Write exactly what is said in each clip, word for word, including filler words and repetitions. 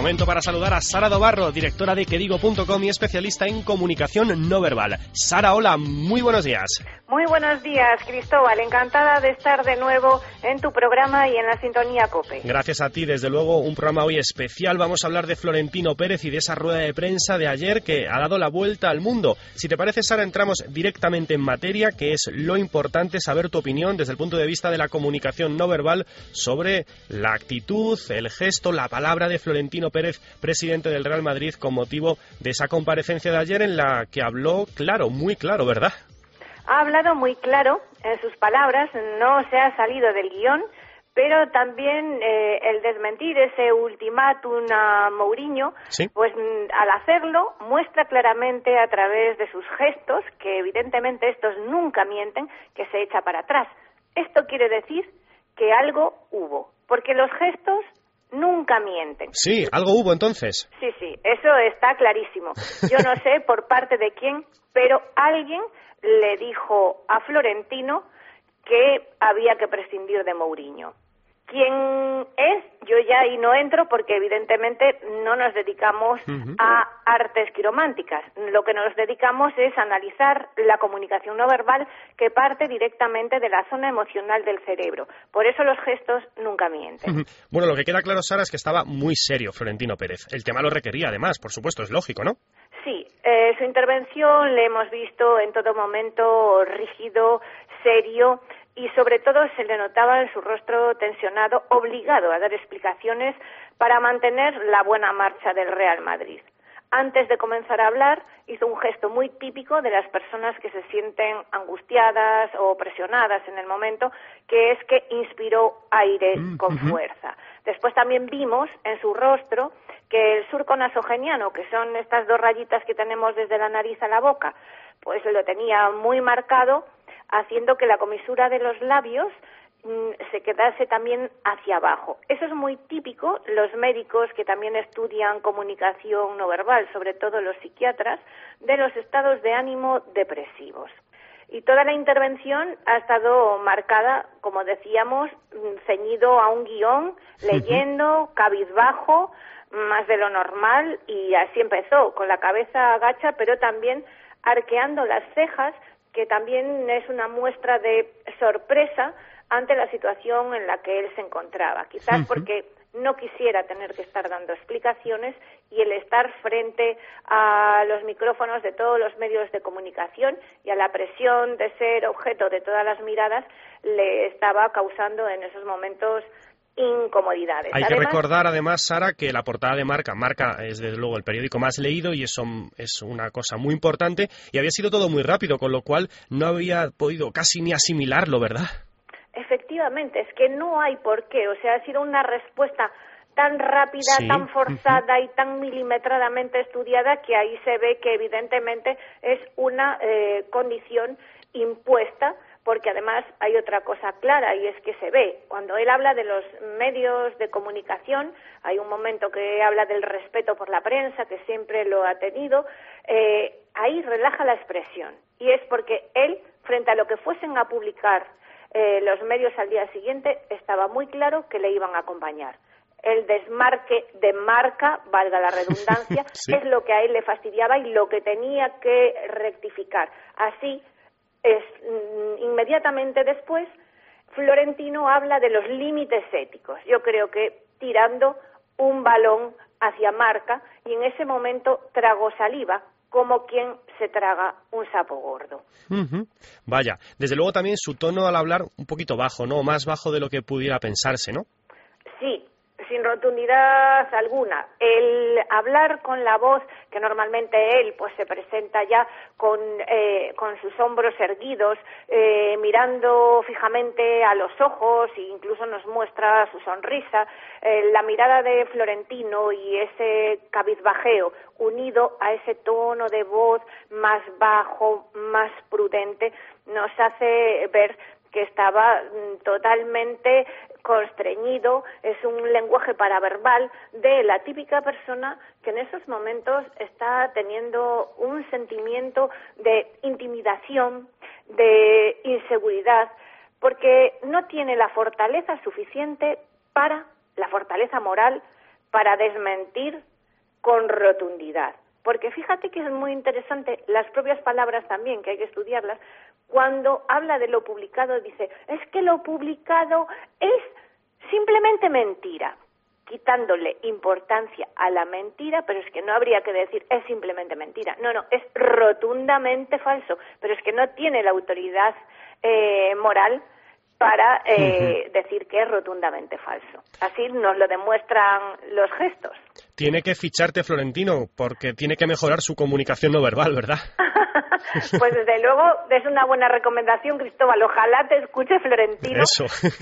Momento para saludar a Sara Dobarro, directora de que digo punto com y especialista en comunicación no verbal. Sara, hola, muy buenos días. Muy buenos días, Cristóbal. Encantada de estar de nuevo en tu programa y en la sintonía COPE. Gracias a ti, desde luego, un programa hoy especial. Vamos a hablar de Florentino Pérez y de esa rueda de prensa de ayer que ha dado la vuelta al mundo. Si te parece, Sara, entramos directamente en materia, que es lo importante saber tu opinión desde el punto de vista de la comunicación no verbal sobre la actitud, el gesto, la palabra de Florentino Pérez, presidente del Real Madrid, con motivo de esa comparecencia de ayer en la que habló claro, muy claro, ¿verdad? Ha hablado muy claro en sus palabras, no se ha salido del guión, pero también eh, el desmentir ese ultimátum a Mourinho, ¿sí? Pues al hacerlo muestra claramente a través de sus gestos, que evidentemente estos nunca mienten, que se echa para atrás. Esto quiere decir que algo hubo, porque los gestos nunca mienten. Sí, algo hubo entonces. Sí, sí, eso está clarísimo. Yo no sé por parte de quién, pero alguien le dijo a Florentino que había que prescindir de Mourinho. ¿Quién es? Yo ya ahí no entro porque evidentemente no nos dedicamos uh-huh. a artes quirománticas. Lo que nos dedicamos es analizar la comunicación no verbal que parte directamente de la zona emocional del cerebro. Por eso los gestos nunca mienten. Uh-huh. Bueno, lo que queda claro, Sara, es que estaba muy serio Florentino Pérez. El tema lo requería, además, por supuesto, es lógico, ¿no? Sí, eh, su intervención le hemos visto en todo momento rígido, serio, y sobre todo se le notaba en su rostro tensionado, obligado a dar explicaciones para mantener la buena marcha del Real Madrid. Antes de comenzar a hablar, hizo un gesto muy típico de las personas que se sienten angustiadas o presionadas en el momento, que es que inspiró aire con fuerza. Después también vimos en su rostro que el surco nasogeniano, que son estas dos rayitas que tenemos desde la nariz a la boca, pues lo tenía muy marcado, haciendo que la comisura de los labios mmm, se quedase también hacia abajo. Eso es muy típico, los médicos que también estudian comunicación no verbal, sobre todo los psiquiatras, de los estados de ánimo depresivos. Y toda la intervención ha estado marcada, como decíamos, ceñido a un guión, leyendo, cabizbajo, más de lo normal, y así empezó, con la cabeza agacha, pero también arqueando las cejas, que también es una muestra de sorpresa ante la situación en la que él se encontraba. Quizás porque no quisiera tener que estar dando explicaciones y el estar frente a los micrófonos de todos los medios de comunicación y a la presión de ser objeto de todas las miradas le estaba causando en esos momentos incomodidades. Hay además, que recordar además, Sara, que la portada de Marca, Marca es desde luego el periódico más leído y eso es una cosa muy importante y había sido todo muy rápido, con lo cual no había podido casi ni asimilarlo, ¿verdad? Efectivamente, es que no hay por qué, o sea, ha sido una respuesta tan rápida, sí. tan forzada uh-huh. y tan milimetradamente estudiada que ahí se ve que evidentemente es una eh, condición impuesta, porque además hay otra cosa clara y es que se ve, cuando él habla de los medios de comunicación, hay un momento que habla del respeto por la prensa, que siempre lo ha tenido, eh, ahí relaja la expresión, y es porque él, frente a lo que fuesen a publicar eh, los medios al día siguiente, estaba muy claro que le iban a acompañar. El desmarque de Marca, valga la redundancia, sí. es lo que a él le fastidiaba y lo que tenía que rectificar. Así, es inmediatamente después, Florentino habla de los límites éticos. Yo creo que tirando un balón hacia Marca y en ese momento tragó saliva, como quien se traga un sapo gordo. Uh-huh. Vaya, desde luego también su tono al hablar un poquito bajo, ¿no? Más bajo de lo que pudiera pensarse, ¿no? Sí, sin rotundidad alguna. El hablar con la voz, que normalmente él pues se presenta ya con, eh, con sus hombros erguidos, eh, mirando fijamente a los ojos e incluso nos muestra su sonrisa, eh, la mirada de Florentino y ese cabizbajeo unido a ese tono de voz más bajo, más prudente, nos hace ver que estaba totalmente constreñido, es un lenguaje paraverbal de la típica persona que en esos momentos está teniendo un sentimiento de intimidación, de inseguridad, porque no tiene la fortaleza suficiente para, la fortaleza moral, para desmentir con rotundidad. Porque fíjate que es muy interesante, las propias palabras también, que hay que estudiarlas, cuando habla de lo publicado dice, es que lo publicado es simplemente mentira, quitándole importancia a la mentira, pero es que no habría que decir es simplemente mentira. No, no, es rotundamente falso, pero es que no tiene la autoridad eh, moral para eh, uh-huh. decir que es rotundamente falso. Así nos lo demuestran los gestos. Tiene que ficharte Florentino, porque tiene que mejorar su comunicación no verbal, ¿verdad? Pues desde luego es una buena recomendación, Cristóbal. Ojalá te escuche Florentino, Eso.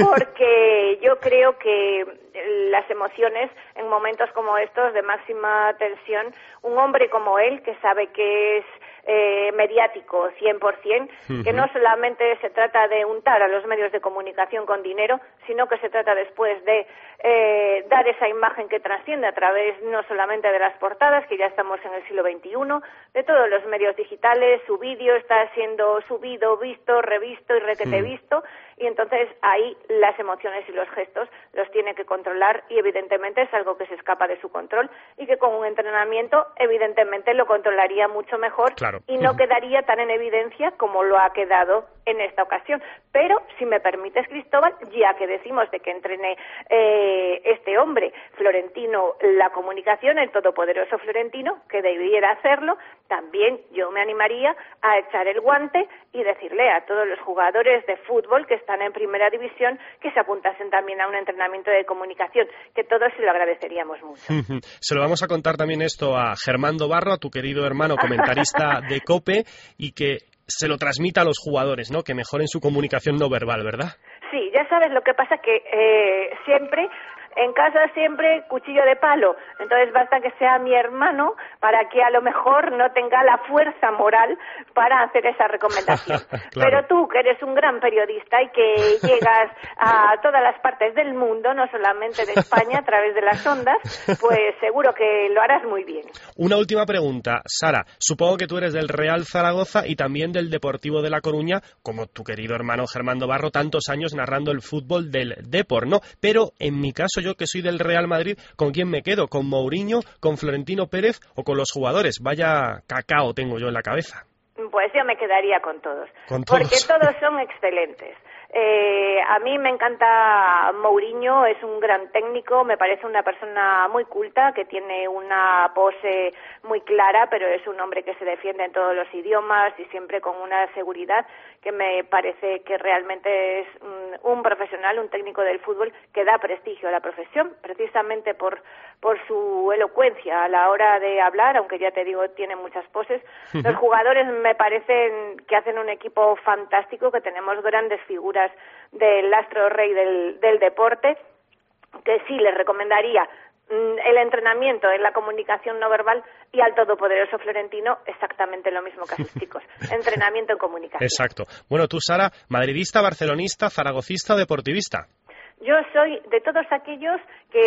Porque yo creo que las emociones en momentos como estos de máxima tensión, un hombre como él, que sabe que es eh, mediático cien por ciento, uh-huh. que no solamente se trata de untar a los medios de comunicación con dinero, sino que se trata después de eh, dar esa imagen que trasciende a través no solamente de las portadas, que ya estamos en el siglo veintiuno, de todos los medios digitales. Su vídeo está siendo subido, visto, revisto y requete visto, y entonces ahí las emociones y los gestos los tiene que controlar, y evidentemente es algo que se escapa de su control y que con un entrenamiento evidentemente lo controlaría mucho mejor, claro. y no quedaría tan en evidencia como lo ha quedado en esta ocasión. Pero, si me permites, Cristóbal, ya que decimos de que entrene eh, este hombre, Florentino, la comunicación, el todopoderoso Florentino, que debiera hacerlo, también yo me animaría a echar el guante y decirle a todos los jugadores de fútbol que están en primera división que se apuntasen también a un entrenamiento de comunicación, que todos se lo agradeceríamos mucho. Se lo vamos a contar también esto a Germán Dobarro, a tu querido hermano comentarista de COPE, y que se lo transmita a los jugadores, ¿no? Que mejoren su comunicación no verbal, ¿verdad? Sí, ya sabes, lo que pasa que eh, siempre... En casa siempre cuchillo de palo, entonces basta que sea mi hermano para que a lo mejor no tenga la fuerza moral para hacer esa recomendación. Claro. Pero tú, que eres un gran periodista y que llegas a todas las partes del mundo, no solamente de España, a través de las ondas, pues seguro que lo harás muy bien. Una última pregunta, Sara. Supongo que tú eres del Real Zaragoza y también del Deportivo de La Coruña, como tu querido hermano Germán Dobarro, tantos años narrando el fútbol del Depor, ¿no? Pero en mi caso, yo que soy del Real Madrid, ¿con quién me quedo? ¿Con Mourinho, con Florentino Pérez o con los jugadores? Vaya cacao tengo yo en la cabeza. Pues yo me quedaría con todos, ¿Con todos? Porque todos son excelentes. Eh, a mí me encanta Mourinho, es un gran técnico, me parece una persona muy culta, que tiene una pose muy clara, pero es un hombre que se defiende en todos los idiomas y siempre con una seguridad que me parece que realmente es un, un profesional, un técnico del fútbol que da prestigio a la profesión, precisamente por, por su elocuencia a la hora de hablar, aunque ya te digo, tiene muchas poses. Uh-huh. Los jugadores me parecen que hacen un equipo fantástico, que tenemos grandes figuras del astro rey del, del deporte, que sí les recomendaría el entrenamiento en la comunicación no verbal, y al todopoderoso Florentino exactamente lo mismo que a sus chicos, entrenamiento en comunicación. Exacto. Bueno, tú, Sara, madridista, barcelonista, zaragocista o deportivista. Yo soy de todos aquellos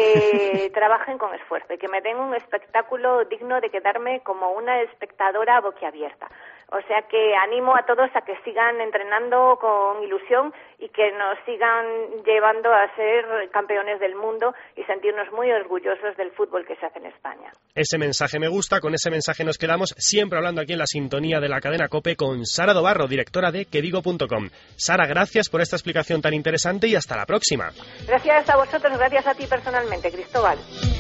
que trabajen con esfuerzo y que me den un espectáculo digno de quedarme como una espectadora boquiabierta. O sea que animo a todos a que sigan entrenando con ilusión y que nos sigan llevando a ser campeones del mundo y sentirnos muy orgullosos del fútbol que se hace en España. Ese mensaje me gusta, con ese mensaje nos quedamos, siempre hablando aquí en la sintonía de la cadena COPE con Sara Dobarro, directora de que digo punto com. Sara, gracias por esta explicación tan interesante y hasta la próxima. Gracias a vosotros, gracias a ti personalmente, Cristóbal.